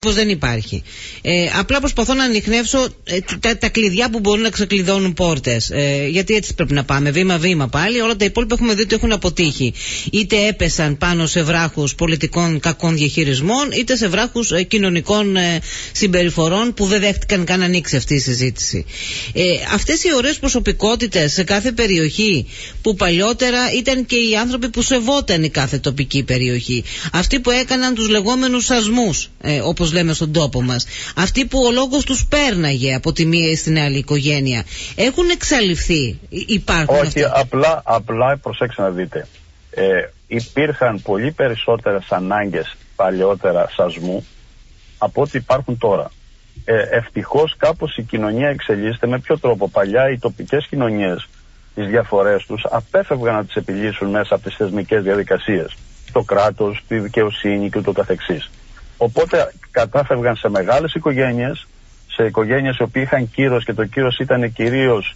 πως δεν υπάρχει. Απλά προσπαθώ να ανιχνεύσω τα κλειδιά που μπορούν να ξεκλειδώνουν πόρτες. Γιατί έτσι πρέπει να πάμε, βήμα-βήμα πάλι. Όλα τα υπόλοιπα έχουμε δει ότι έχουν αποτύχει. Είτε έπεσαν πάνω σε βράχους πολιτικών κακών διαχειρισμών, είτε σε βράχους κοινωνικών συμπεριφορών που δεν δέχτηκαν καν να ανοίξει αυτή η συζήτηση. Αυτές οι ωραίες προσωπικότητες σε κάθε περιοχή, που παλιότερα ήταν και οι άνθρωποι που σεβόταν η κάθε τοπική περιοχή, αυτοί που έκαναν τους λεγόμενους σασμούς, όπως λέμε στον τόπο μας, αυτοί που ο λόγος τους πέρναγε από τη μία στην άλλη οικογένεια, έχουν εξαλειφθεί? Υπάρχουν? Όχι, απλά προσέξτε να δείτε, υπήρχαν πολύ περισσότερες ανάγκες παλιότερα σασμού από ό,τι υπάρχουν τώρα. Ευτυχώς κάπως η κοινωνία εξελίσσεται. Με ποιο τρόπο? Παλιά οι τοπικές κοινωνίες τις διαφορές τους απέφευγαν να τις επιλύσουν μέσα από τις θεσμικές διαδικασίες, το κράτος, τη δικαιοσύνη και ούτω καθεξής. Οπότε κατάφευγαν σε μεγάλες οικογένειες, σε οικογένειες οι οποίοι είχαν κύρος, και το κύρος ήταν κυρίως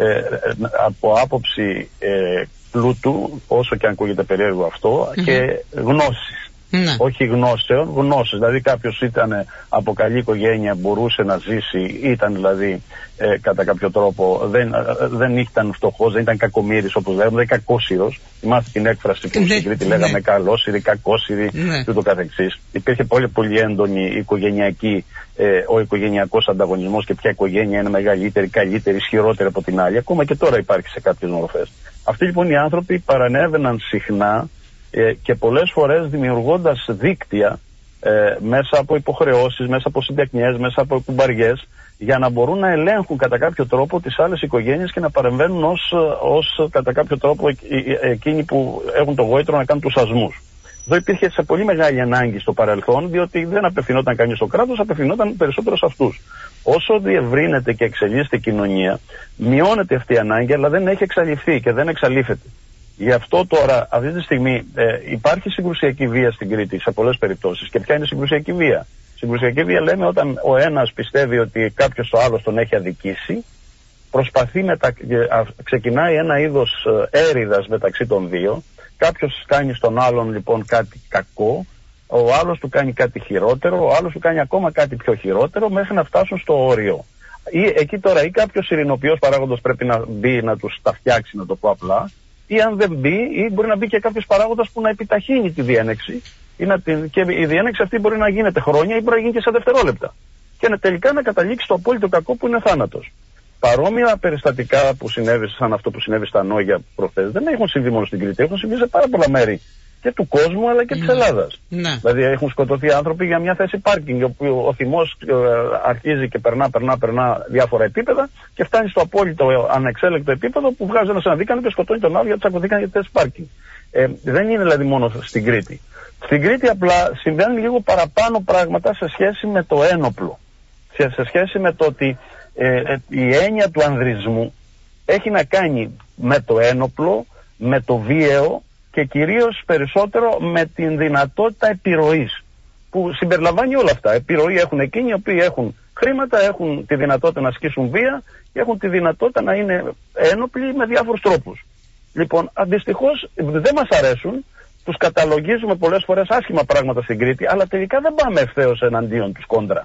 από άποψη πλούτου, όσο και αν ακούγεται περίεργο αυτό, και γνώσης. Ναι. Όχι γνώσεων, γνώσεις. Δηλαδή κάποιος ήταν από καλή οικογένεια, μπορούσε να ζήσει, ήταν δηλαδή κατά κάποιο τρόπο, δεν ήταν φτωχός, δεν ήταν κακομοίρης όπως λέγαμε, δεν ήταν κακόσυρος. Θυμάστε την έκφραση που στην Κρήτη λέγαμε καλόσυρη, κακόσυρη και ούτω καθεξής. Υπήρχε πολύ έντονη ο οικογενειακός ανταγωνισμός, και ποια οικογένεια είναι μεγαλύτερη, καλύτερη, ισχυρότερη από την άλλη. Ακόμα και τώρα υπάρχει σε κάποιες μορφές. Αυτοί λοιπόν οι άνθρωποι παρανέβαιναν συχνά και πολλές φορές δημιουργώντας δίκτυα μέσα από υποχρεώσεις, μέσα από συντεκνιές, μέσα από κουμπαριές, για να μπορούν να ελέγχουν κατά κάποιο τρόπο τις άλλες οικογένειες και να παρεμβαίνουν ως κατά κάποιο τρόπο εκείνοι που έχουν το γόητρο να κάνουν τους σασμούς. Εδώ υπήρχε σε πολύ μεγάλη ανάγκη στο παρελθόν, διότι δεν απευθυνόταν κανείς στο κράτος, απευθυνόταν περισσότερο σε αυτούς. Όσο διευρύνεται και εξελίσσεται η κοινωνία, μειώνεται αυτή η ανάγκη, αλλά δεν έχει εξαλειφθεί και δεν εξαλείφεται. Γι' αυτό τώρα, αυτή τη στιγμή, υπάρχει συγκρουσιακή βία στην Κρήτη σε πολλές περιπτώσεις. Και ποια είναι η συγκρουσιακή βία? Συγκρουσιακή βία λέμε όταν ο ένας πιστεύει ότι κάποιος ο άλλος τον έχει αδικήσει, προσπαθεί ξεκινάει ένα είδος έρηδας μεταξύ των δύο. Κάποιος κάνει στον άλλον λοιπόν κάτι κακό, ο άλλος του κάνει κάτι χειρότερο, ο άλλος του κάνει ακόμα κάτι πιο χειρότερο, μέχρι να φτάσουν στο όριο. Εκεί τώρα ή κάποιος ειρηνοποιός παράγοντας πρέπει να μπει να τους τα φτιάξει, να το πω απλά, ή αν δεν μπει, ή μπορεί να μπει και κάποιος παράγοντας που να επιταχύνει τη διένεξη, και η διένεξη αυτή μπορεί να γίνεται χρόνια ή μπορεί να γίνει και σε δευτερόλεπτα. Και τελικά να καταλήξει στο απόλυτο κακό που είναι θάνατος. Παρόμοια περιστατικά που σαν αυτό που συνέβη στα Νόγια προχθές δεν έχουν συμβεί μόνο στην Κρήτη, έχουν συμβεί σε πάρα πολλά μέρη και του κόσμου αλλά και της Ελλάδας. Δηλαδή έχουν σκοτωθεί άνθρωποι για μια θέση πάρκινγκ, όπου ο θυμός αρχίζει και περνά διάφορα επίπεδα και φτάνει στο απόλυτο ανεξέλεκτο επίπεδο που βγάζει ένας αναδίκανο και σκοτώνει τον άλλο γιατί τσακωθήκαν για τη θέση πάρκινγκ. Δεν είναι δηλαδή μόνο στην Κρήτη. Στην Κρήτη απλά συμβαίνουν λίγο παραπάνω πράγματα σε σχέση με το ένοπλο. Σε σχέση με το ότι η έννοια του ανδρισμού έχει να κάνει με το ένοπλο, με το βίαιο και κυρίως περισσότερο με την δυνατότητα επιρροής, που συμπεριλαμβάνει όλα αυτά. Επιρροή έχουν εκείνοι οι οποίοι έχουν χρήματα, έχουν τη δυνατότητα να ασκήσουν βία και έχουν τη δυνατότητα να είναι ένοπλοι με διάφορους τρόπους. Λοιπόν, αντιστοιχώς δεν μας αρέσουν, τους καταλογίζουμε πολλές φορές άσχημα πράγματα στην Κρήτη, αλλά τελικά δεν πάμε ευθέως εναντίον τους κόντρα.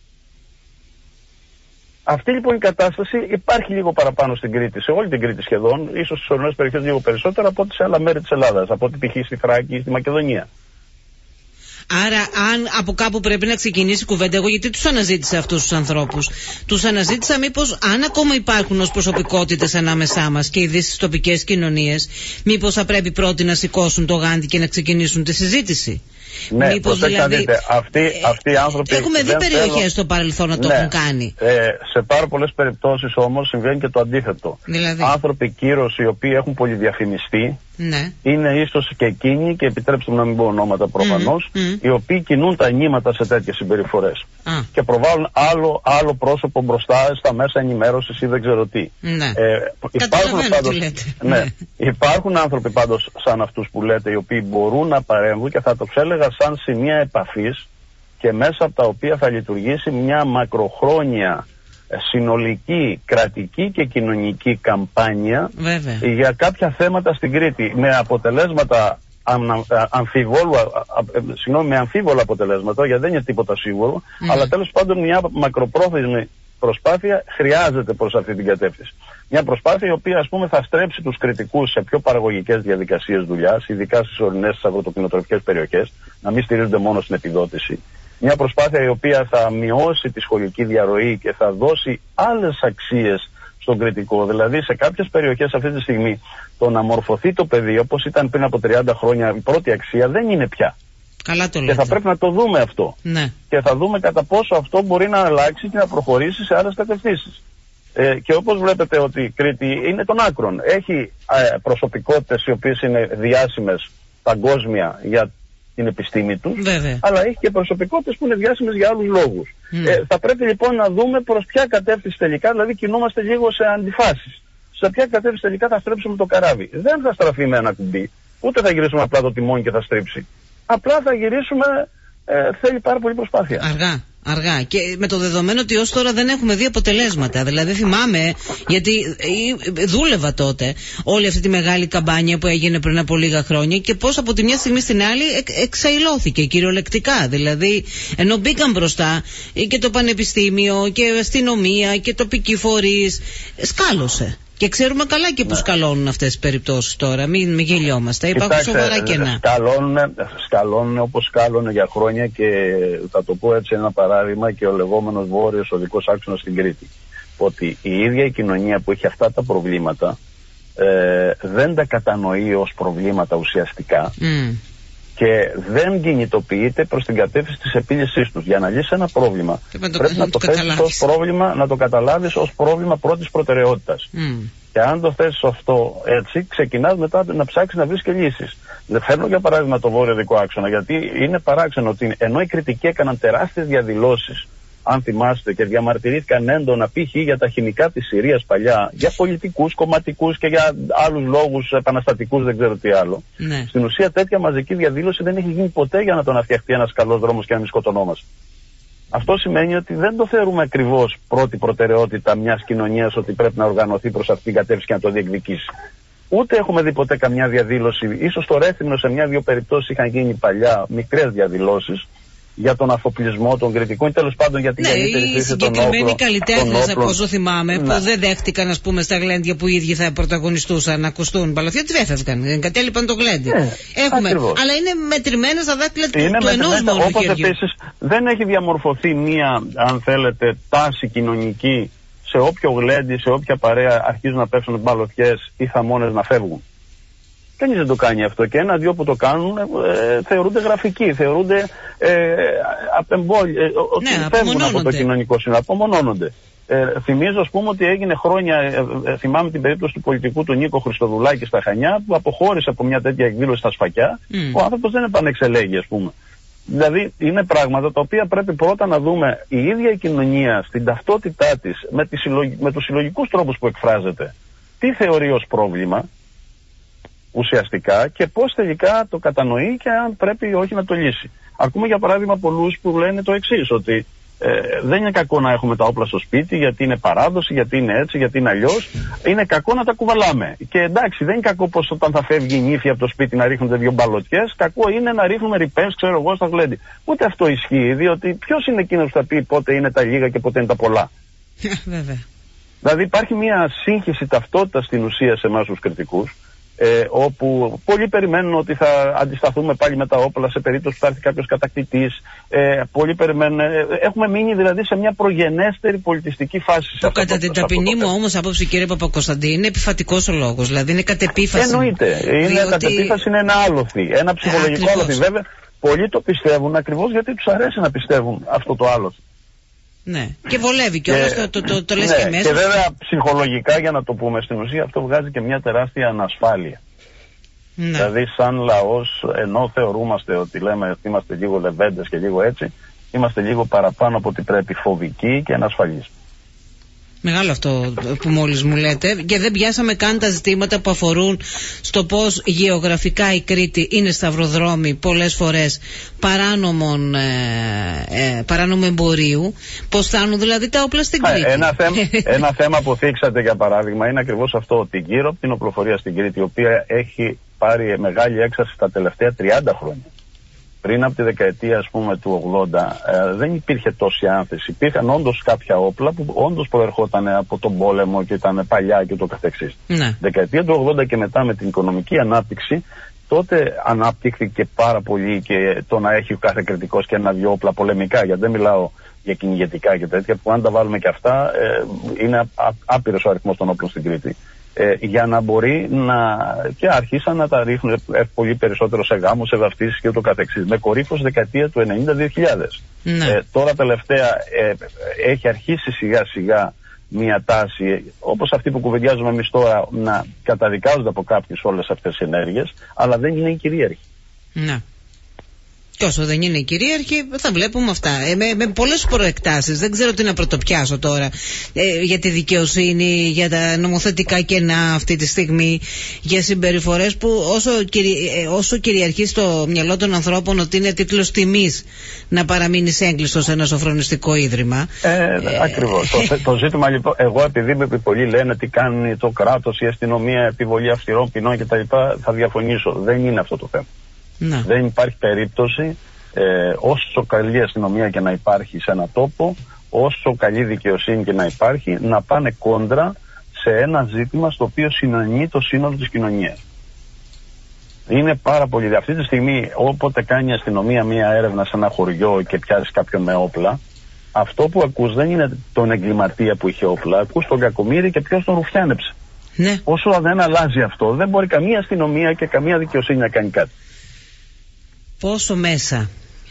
Αυτή λοιπόν η κατάσταση υπάρχει λίγο παραπάνω στην Κρήτη, σε όλη την Κρήτη σχεδόν, ίσως στις ορεινές περιοχές λίγο περισσότερο από ό,τι σε άλλα μέρη της Ελλάδας, από ό,τι π.χ. στη Θράκη ή στη Μακεδονία. Άρα, αν από κάπου πρέπει να ξεκινήσει η κουβέντα, εγώ γιατί τους αναζήτησα αυτούς τους ανθρώπους? Τους αναζήτησα μήπως, αν ακόμα υπάρχουν ως προσωπικότητες ανάμεσά μας και ήδη στις τοπικές κοινωνίες, μήπως θα πρέπει πρώτοι να σηκώσουν το γάντι και να ξεκινήσουν τη συζήτηση. Ναι, δηλαδή, δείτε, αυτοί οι άνθρωποι έχουμε δει περιοχές στο παρελθόν να το έχουν κάνει. Σε πάρα πολλές περιπτώσεις όμως συμβαίνει και το αντίθετο. Δηλαδή, άνθρωποι κύρος οι οποίοι έχουν πολυδιαφημιστεί, είναι ίσως και εκείνοι, και επιτρέψτε μου να μην πω ονόματα προφανώς, οι οποίοι κινούν τα νήματα σε τέτοιες συμπεριφορές και προβάλλουν άλλο πρόσωπο μπροστά στα μέσα ενημέρωσης ή δεν ξέρω τι. Υπάρχουν άνθρωποι πάντως σαν αυτούς που λέτε, οι οποίοι μπορούν να παρέμβουν και θα το έλεγα σαν σημεία επαφής και μέσα από τα οποία θα λειτουργήσει μια μακροχρόνια συνολική κρατική και κοινωνική καμπάνια για κάποια θέματα στην Κρήτη, με αποτελέσματα με αμφίβολα αποτελέσματα, γιατί δεν είναι τίποτα σίγουρο, αλλά τέλος πάντων μια μακροπρόθεσμη προσπάθεια χρειάζεται προς αυτή την κατεύθυνση. Μια προσπάθεια η οποία, ας πούμε, θα στρέψει τους κριτικούς σε πιο παραγωγικές διαδικασίες δουλειάς, ειδικά στις ορεινές, στις αγροτοκτηνοτροφικές περιοχές, να μην στηρίζονται μόνο στην επιδότηση. Μια προσπάθεια η οποία θα μειώσει τη σχολική διαρροή και θα δώσει άλλες αξίες στον κριτικό. Δηλαδή, σε κάποιες περιοχές αυτή τη στιγμή, το να μορφωθεί το παιδί όπως ήταν πριν από 30 χρόνια, η πρώτη αξία δεν είναι πια. Καλά το λέτε. Και θα πρέπει να το δούμε αυτό. Ναι. Και θα δούμε κατά πόσο αυτό μπορεί να αλλάξει και να προχωρήσει σε άλλες κατευθύνσεις. Και όπως βλέπετε ότι η Κρήτη είναι των άκρων. Έχει προσωπικότητες οι οποίες είναι διάσημες παγκόσμια για την επιστήμη τους, αλλά έχει και προσωπικότητες που είναι διάσημες για άλλους λόγους. Θα πρέπει λοιπόν να δούμε προς ποια κατεύθυνση τελικά, δηλαδή κινούμαστε λίγο σε αντιφάσεις. Σε ποια κατεύθυνση τελικά θα στρέψουμε το καράβι. Δεν θα στραφεί με ένα κουμπί, ούτε θα γυρίσουμε απλά το τιμόνι και θα στρίψει. Απλά θα γυρίσουμε, θέλει πάρα πολύ προσπάθεια. Αργά. Και με το δεδομένο ότι ως τώρα δεν έχουμε δει αποτελέσματα. Δηλαδή θυμάμαι, γιατί δούλευα τότε όλη αυτή τη μεγάλη καμπάνια που έγινε πριν από λίγα χρόνια και πώς από τη μια στιγμή στην άλλη εξαϊλώθηκε κυριολεκτικά. Δηλαδή ενώ μπήκαν μπροστά και το πανεπιστήμιο και η αστυνομία και τοπικοί φορείς, σκάλωσε. Και ξέρουμε καλά και που σκαλώνουν αυτές τις περιπτώσεις τώρα. Μην γελιόμαστε. Υπάρχουν σοβαρά κενά. Σκαλώνουν όπως σκάλωνε για χρόνια και θα το πω έτσι ένα παράδειγμα και ο λεγόμενος βόρειος οδικός άξονας στην Κρήτη. Ότι η ίδια η κοινωνία που έχει αυτά τα προβλήματα δεν τα κατανοεί ως προβλήματα ουσιαστικά και δεν κινητοποιείται προς την κατεύθυνση της επίλυσής τους. Για να λύσει ένα πρόβλημα πρέπει να το θέσεις ως πρόβλημα, να το καταλάβεις ως πρόβλημα πρώτης προτεραιότητας. Και αν το θέσεις αυτό έτσι, ξεκινάς μετά να ψάξεις να βρεις και λύσεις. Φέρνω για παράδειγμα το βόρειο δικό άξονα, γιατί είναι παράξενο ότι ενώ οι κριτικοί έκαναν τεράστιες διαδηλώσεις, αν θυμάστε, και διαμαρτυρήθηκαν έντονα π.χ. για τα χημικά της Συρίας παλιά, για πολιτικούς, κομματικούς και για άλλους λόγους επαναστατικούς, δεν ξέρω τι άλλο. Ναι. Στην ουσία τέτοια μαζική διαδήλωση δεν έχει γίνει ποτέ για να τον φτιαχτεί ένας καλός δρόμος και να μην σκοτωνόμαστε. Αυτό σημαίνει ότι δεν το θεωρούμε ακριβώς πρώτη προτεραιότητα μιας κοινωνίας ότι πρέπει να οργανωθεί προς αυτήν την κατεύθυνση και να το διεκδικήσει. Ούτε έχουμε δει ποτέ καμιά διαδήλωση. Ίσως στο Ρέθυμνο σε μια-δύο περιπτώσεις είχαν γίνει παλιά μικρές διαδηλώσεις για τον αφοπλισμό των κριτικών ή τέλος πάντων για την καλύτερη χρήση των όπλων. Ναι, οι συγκεκριμένοι καλλιτέχνες, από όσο θυμάμαι, που δεν δέχτηκαν, ας πούμε, στα γλέντια που οι ίδιοι θα πρωταγωνιστούσαν να ακουστούν παλωθιά, τι έφευγαν, εγκατέλειπαν το γλέντι. Έχουμε, αλλά είναι μετρημένες στα δάκτυλα του ενός μόνο όπως χεριού. Επίσης δεν έχει διαμορφωθεί μία, αν θέλετε, τάση κοινωνική σε όποιο γλέντι, σε όποια παρέα αρχίζουν να πέφτουν μπαλωθιές ή θαμώνες να φεύγουν. Κανείς δεν το κάνει αυτό και ένα-δυο που το κάνουν θεωρούνται γραφικοί, θεωρούνται ότι φεύγουν από το κοινωνικό σύνολο, απομονώνονται. Θυμίζω, ας πούμε, ότι έγινε χρόνια, θυμάμαι την περίπτωση του πολιτικού του Νίκο Χριστοδουλάκη στα Χανιά, που αποχώρησε από μια τέτοια εκδήλωση στα Σφακιά. Ο άνθρωπος δεν επανεξελέγει, ας πούμε. Δηλαδή είναι πράγματα τα οποία πρέπει πρώτα να δούμε η ίδια η κοινωνία στην ταυτότητά της, με τους συλλογικούς τρόπους που εκφράζεται, τι θεωρεί ως πρόβλημα ουσιαστικά και πώς τελικά το κατανοεί και αν πρέπει ή όχι να το λύσει. Ακούμε για παράδειγμα πολλούς που λένε το εξής, ότι δεν είναι κακό να έχουμε τα όπλα στο σπίτι γιατί είναι παράδοση, γιατί είναι έτσι, γιατί είναι αλλιώς. Είναι κακό να τα κουβαλάμε. Και εντάξει, δεν είναι κακό πως όταν θα φεύγει η νύφη από το σπίτι να ρίχνονται δύο μπαλωτιές. Κακό είναι να ρίχνουμε ρηπές, ξέρω εγώ, στα γλέντι. Ούτε αυτό ισχύει, διότι ποιος είναι εκείνος που θα πει πότε είναι τα λίγα και πότε είναι τα πολλά. Βέβαια. Δηλαδή υπάρχει μια σύγχυση ταυτότητα στην ουσία σε εμάς τους κριτικούς. Όπου πολλοί περιμένουν ότι θα αντισταθούμε πάλι με τα όπλα σε περίπτωση που θα έρθει κάποιος κατακτητής. Πολλοί περιμένουν. Έχουμε μείνει δηλαδή σε μια προγενέστερη πολιτιστική φάση. Το κατά την ταπεινή μου όμως άποψη, κύριε Παπακοσταντή, είναι επιφατικός ο λόγος. Δηλαδή είναι κατ' επίφαση. Εννοείται. Κατ' επίφαση είναι ένα άλοθη. Ένα ψυχολογικό άλοθη. Βέβαια, πολλοί το πιστεύουν ακριβώς γιατί τους αρέσει να πιστεύουν αυτό το άλοθη. Ναι, και βολεύει και όλος το λες και μέσα. Και βέβαια ψυχολογικά, για να το πούμε στην ουσία, αυτό βγάζει και μια τεράστια ανασφάλεια. Ναι. Δηλαδή σαν λαός, ενώ θεωρούμαστε ότι λέμε ότι είμαστε λίγο λεβέντες και λίγο έτσι, είμαστε λίγο παραπάνω από ό,τι πρέπει φοβικοί και ανασφαλείς. Μεγάλο αυτό που μόλις μου λέτε, και δεν πιάσαμε καν τα ζητήματα που αφορούν στο πώς γεωγραφικά η Κρήτη είναι σταυροδρόμι πολλές φορές παράνομου εμπορίου, πώς φτάνουν δηλαδή τα όπλα στην Κρήτη. Ένα θέμα που θίξατε για παράδειγμα είναι ακριβώς αυτό, ότι γύρω από την οπλοφορία στην Κρήτη, η οποία έχει πάρει μεγάλη έξαρση τα τελευταία 30 χρόνια. Πριν από τη δεκαετία, ας πούμε, του 80, δεν υπήρχε τόση άνθηση. Υπήρχαν όντως κάποια όπλα που όντως προερχόταν από τον πόλεμο και ήταν παλιά και το καθεξής. Ναι. Δεκαετία του 80 και μετά, με την οικονομική ανάπτυξη, τότε ανάπτυχθηκε πάρα πολύ και το να έχει ο κάθε κριτικός και ένα-δυο όπλα πολεμικά, γιατί δεν μιλάω για κυνηγετικά και τέτοια, που αν τα βάλουμε και αυτά, είναι άπειρος ο αριθμός των όπλων στην Κρήτη. Για να μπορεί και αρχίσαν να τα ρίχνουν πολύ περισσότερο σε γάμους, σε βαφτίσεις και ούτω καθεξής. Με κορύφωση δεκαετία του 90-2000. Ναι. Τώρα τελευταία έχει αρχίσει σιγά σιγά μια τάση, όπως αυτή που κουβεντιάζουμε εμείς τώρα, να καταδικάζονται από κάποιους όλες αυτές τις ενέργειες, αλλά δεν είναι οι κυρίαρχοι. Ναι. Και όσο δεν είναι κυρίαρχοι, θα βλέπουμε αυτά. Με πολλές προεκτάσεις. Δεν ξέρω τι να πρωτοπιάσω τώρα. Για τη δικαιοσύνη, για τα νομοθετικά κενά αυτή τη στιγμή, για συμπεριφορές που όσο κυριαρχεί στο μυαλό των ανθρώπων ότι είναι τίτλος τιμής να παραμείνεις έγκλειστος σε ένα σοφρονιστικό ίδρυμα. Ακριβώς. Το ζήτημα λοιπόν, εγώ επειδή με πολλοί λένε τι κάνει το κράτος, η αστυνομία, επιβολή αυστηρών ποινών κτλ., θα διαφωνήσω. Δεν είναι αυτό το θέμα. Να. Δεν υπάρχει περίπτωση, όσο καλή αστυνομία και να υπάρχει σε ένα τόπο, όσο καλή δικαιοσύνη και να υπάρχει, να πάνε κόντρα σε ένα ζήτημα στο οποίο συνανεί το σύνολο της κοινωνίας. Είναι πάρα πολύ. Αυτή τη στιγμή, όποτε κάνει η αστυνομία μία έρευνα σε ένα χωριό και πιάσει κάποιον με όπλα, αυτό που ακούς δεν είναι τον εγκληματία που είχε όπλα, ακούς τον κακομοίρη και ποιος τον ρουφιάνεψε. Ναι. Όσο δεν αλλάζει αυτό, δεν μπορεί καμία αστυνομία και καμία δικαιοσύνη να κάνει κάτι. Πόσο μέσα,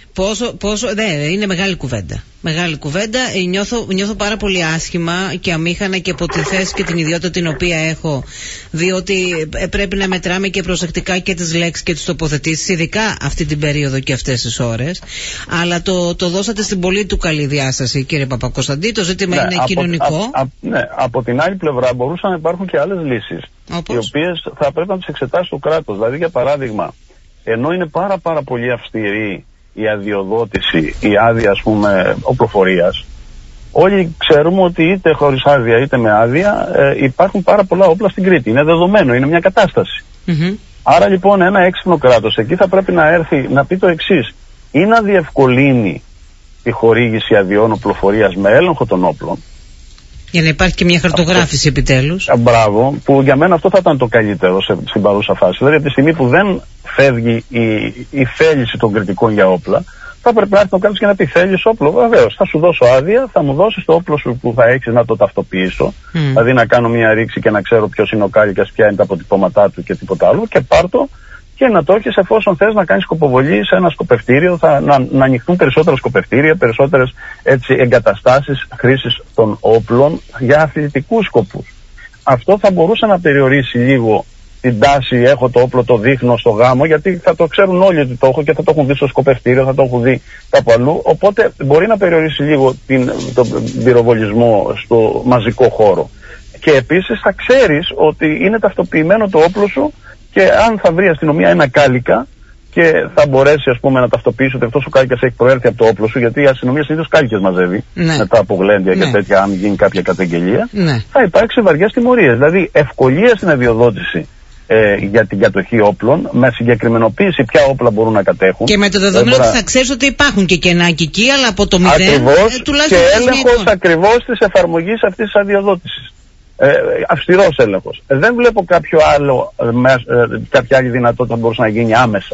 είναι μεγάλη κουβέντα. Μεγάλη κουβέντα. Νιώθω πάρα πολύ άσχημα και αμήχανα και από τη θέση και την ιδιότητα την οποία έχω, διότι πρέπει να μετράμε και προσεκτικά και τις λέξεις και τις τοποθετήσεις, ειδικά αυτή την περίοδο και αυτές τις ώρες. Αλλά το δώσατε στην πολύ του καλή διάσταση, κύριε Παπακοσταντή. Το ζήτημα είναι κοινωνικό. Ναι, από την άλλη πλευρά μπορούσαν να υπάρχουν και άλλες λύσεις, οι οποίες θα πρέπει να τις εξετάσει το κράτος. Δηλαδή, για παράδειγμα, ενώ είναι πάρα πολύ αυστηρή η αδειοδότηση, η άδεια, ας πούμε, οπλοφορίας, όλοι ξέρουμε ότι είτε χωρίς άδεια είτε με άδεια υπάρχουν πάρα πολλά όπλα στην Κρήτη. Είναι δεδομένο, είναι μια κατάσταση. Mm-hmm. Άρα λοιπόν ένα έξυπνο κράτος εκεί θα πρέπει να έρθει να πει το εξής: ή να διευκολύνει τη χορήγηση αδειών οπλοφορίας με έλεγχο των όπλων, για να υπάρχει και μια χαρτογράφηση επιτέλους. Μπράβο, που για μένα αυτό θα ήταν το καλύτερο στην παρούσα φάση. Δηλαδή, από τη στιγμή που δεν φεύγει η θέληση των κριτικών για όπλα, θα πρέπει να έρθει ο κράτος και να πει: θέλεις όπλο? Βεβαίως, θα σου δώσω άδεια, θα μου δώσεις το όπλο σου που θα έχεις να το ταυτοποιήσω. Δηλαδή, να κάνω μια ρήξη και να ξέρω ποιος είναι ο κάλικας, ποια είναι τα αποτυπώματά του και τίποτα άλλο, και πάρτο και να το έχεις εφόσον θες να κάνεις σκοποβολή σε ένα σκοπευτήριο, να ανοιχτούν περισσότερα σκοπευτήρια, περισσότερες εγκαταστάσεις χρήσης των όπλων για αθλητικούς σκοπούς. Αυτό θα μπορούσε να περιορίσει λίγο την τάση, έχω το όπλο, το δείχνω στο γάμο, γιατί θα το ξέρουν όλοι ότι το έχω και θα το έχουν δει στο σκοπευτήριο, θα το έχουν δει κάπου αλλού, οπότε μπορεί να περιορίσει λίγο τον πυροβολισμό στο μαζικό χώρο. Και επίσης θα ξέρεις ότι είναι ταυτοποιημένο το όπλο σου, και αν θα βρει η αστυνομία ένα κάλικα και θα μπορέσει, ας πούμε, να ταυτοποιήσει ότι αυτός ο κάλικας έχει προέρθει από το όπλο σου, γιατί η αστυνομία συνήθως κάλικες μαζεύει, ναι, μετά από γλέντια, ναι, και τέτοια, αν γίνει κάποια καταγγελία, ναι, θα υπάρξει βαριές τιμωρίες. Δηλαδή ευκολία στην αδειοδότηση για την κατοχή όπλων, με συγκεκριμενοποίηση ποια όπλα μπορούν να κατέχουν. Και με το δεδομένο ότι θα ξέρεις ότι υπάρχουν και κενά εκεί, αλλά από το μηδέν τουλάχιστον. Και έλεγχος ακριβώς της εφαρμογής αυτής της αδειοδότησης. Αυστηρός έλεγχος. Δεν βλέπω κάποια άλλη δυνατότητα που μπορούσε να γίνει άμεσα.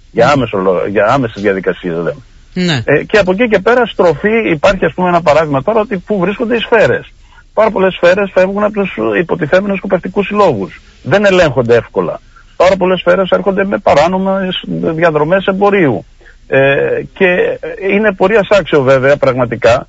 Για άμεσες διαδικασίες λέμε. Ναι. Και από εκεί και πέρα στροφή, υπάρχει, ας πούμε, ένα παράδειγμα τώρα, ότι πού βρίσκονται οι σφαίρες. Πάρα πολλές σφαίρες φεύγουν από τους υποτιθέμενους σκοπευτικούς συλλόγους. Δεν ελέγχονται εύκολα. Πάρα πολλές σφαίρες έρχονται με παράνομες διαδρομές εμπορίου. Και είναι πορείας άξιο βέβαια πραγματικά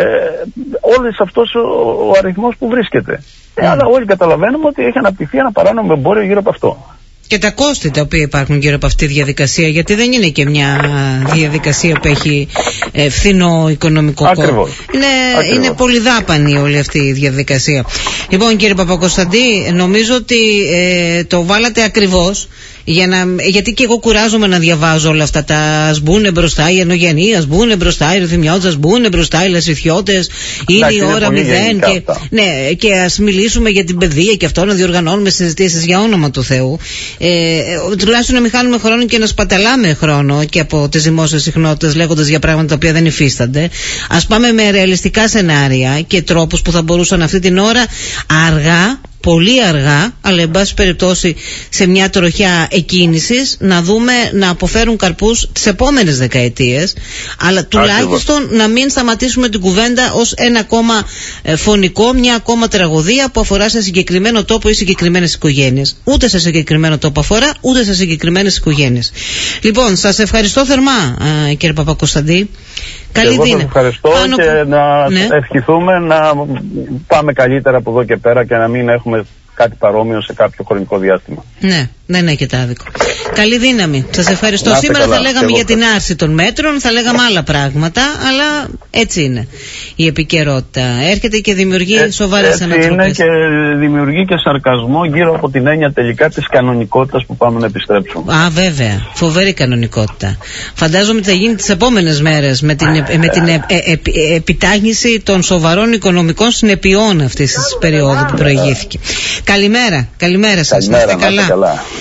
όλος αυτός ο αριθμός που βρίσκεται. Αλλά όλοι καταλαβαίνουμε ότι έχει αναπτυχθεί ένα παράνομο εμπόριο γύρω από αυτό. Και τα κόστη τα οποία υπάρχουν γύρω από αυτή τη διαδικασία, γιατί δεν είναι και μια διαδικασία που έχει φθηνό οικονομικό κόστος. Είναι πολυδάπανη όλη αυτή η διαδικασία. Λοιπόν, κύριε Παπακοσταντή, νομίζω ότι το βάλατε ακριβώς. Γιατί και εγώ κουράζομαι να διαβάζω όλα αυτά τα ας μπουνε μπροστά οι Ενογενείς, ας μπουνε μπροστά οι Ρυθμιώτες, ας μπουνε μπροστά οι Λασιθιώτες, είναι η ώρα 0 και ας μιλήσουμε για την παιδεία και αυτό, να διοργανώνουμε συζητήσεις, για όνομα του Θεού. Τουλάχιστον να μην χάνουμε χρόνο και να σπαταλάμε χρόνο και από τις δημόσιες συχνότητες λέγοντας για πράγματα τα οποία δεν υφίστανται. Ας πάμε με ρεαλιστικά σενάρια και τρόπους που θα μπορούσαν αυτή την ώρα αργά, πολύ αργά, αλλά εν πάση περιπτώσει σε μια τροχιά εκκίνησης, να δούμε να αποφέρουν καρπούς τις επόμενες δεκαετίες, αλλά τουλάχιστον να μην σταματήσουμε την κουβέντα ως ένα ακόμα φωνικό, μια ακόμα τραγωδία που αφορά σε συγκεκριμένο τόπο ή συγκεκριμένες οικογένειες. Ούτε σε συγκεκριμένο τόπο αφορά, ούτε σε συγκεκριμένες οικογένειες. Λοιπόν, σας ευχαριστώ θερμά, κύριε Παπακοσταντή. Καλή δύναμη. Εγώ σας ευχαριστώ και να ευχηθούμε να πάμε καλύτερα από εδώ και πέρα και να μην έχουμε κάτι παρόμοιο σε κάποιο χρονικό διάστημα. Ναι, δεν έχετε άδικο. Καλή δύναμη. Σας ευχαριστώ. Σήμερα θα λέγαμε για την άρση των μέτρων, θα λέγαμε άλλα πράγματα, αλλά έτσι είναι η επικαιρότητα. Έρχεται και δημιουργεί σοβαρές ανατροπές. Είναι και δημιουργεί και σαρκασμό γύρω από την έννοια τελικά της κανονικότητας που πάμε να επιστρέψουμε. Α, βέβαια. Φοβερή κανονικότητα. Φαντάζομαι ότι θα γίνει τις επόμενες μέρες με την επιτάχυνση των σοβαρών οικονομικών συνεπειών αυτής της περίοδου που προηγήθηκε. Καλημέρα σας. Καλημέρα, να είστε καλά.